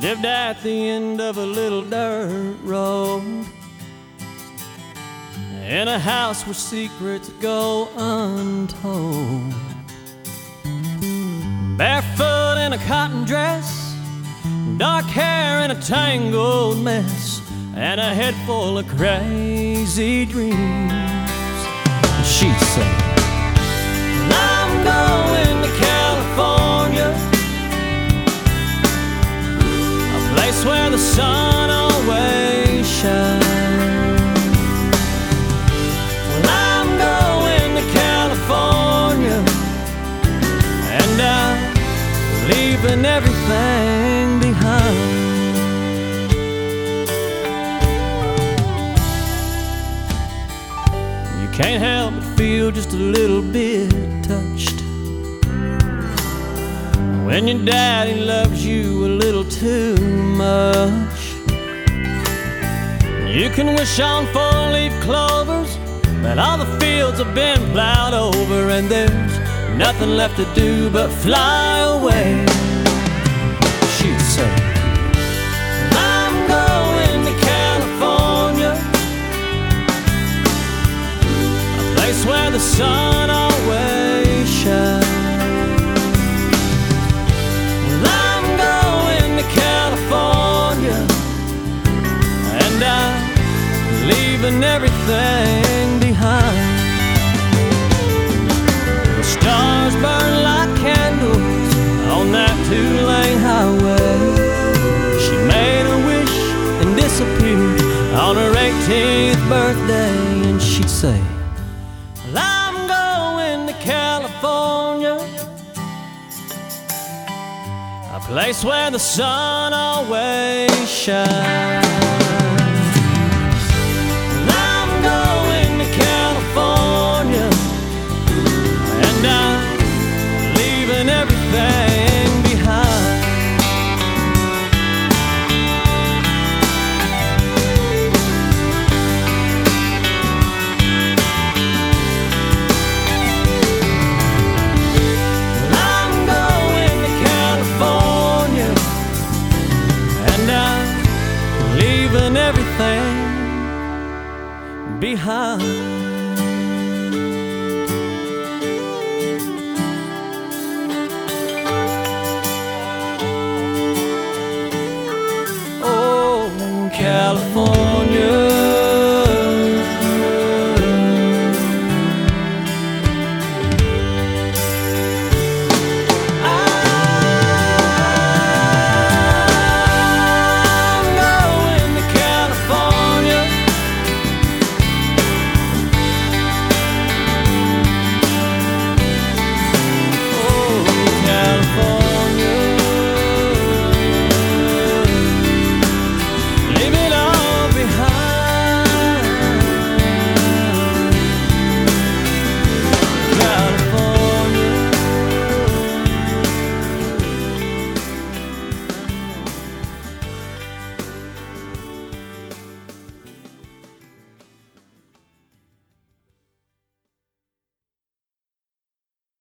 lived at the end of a little dirt road, in a house where secrets go untold. Barefoot in a cotton dress, dark hair in a tangled mess, and a head full of crazy dreams. She said, I'm going to California, a place where the sun always shines. Well, I'm going to California, and I'm leaving everything behind. You can't help but feel just a little bit touched when your daddy loves you a little too much. You can wish on four-leaf clovers, but all the fields have been plowed over, and there's nothing left to do but fly away. She'd say, I'm going to California, a place where the sun always shines. Well, I'm going to California, and I'm leaving everything behind. The stars burn like candles on that two-lane highway. She made a wish and disappeared on her 18th birthday, and she'd say, well, I'm going to California, a place where the sun always shines. Well, I'm going to California, and I'm leaving everything behind. Well, I'm going to California, and I'm leaving everything behind. California,